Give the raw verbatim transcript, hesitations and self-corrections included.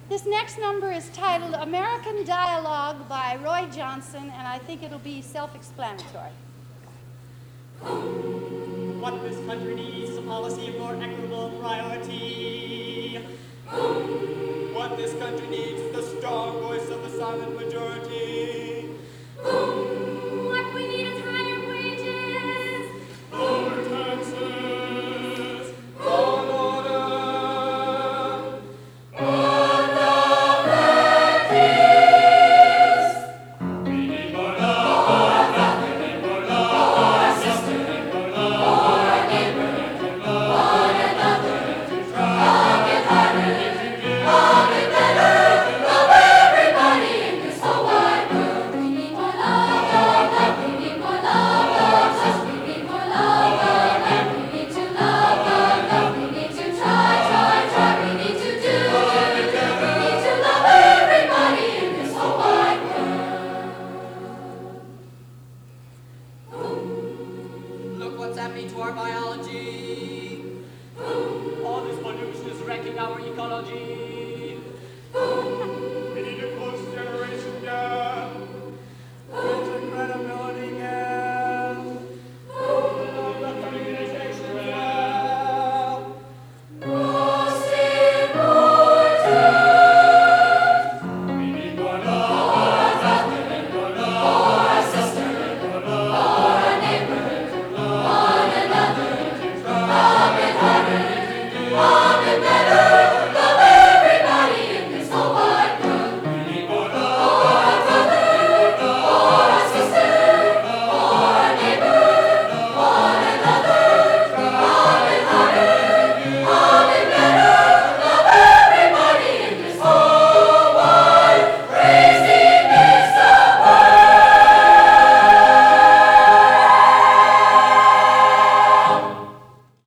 This next number is titled American Dialogue by Roy Johnson, and I think it'll be self-explanatory. What this country needs is a policy of more equitable priority. What this country needs is the strong voice of the silent majority.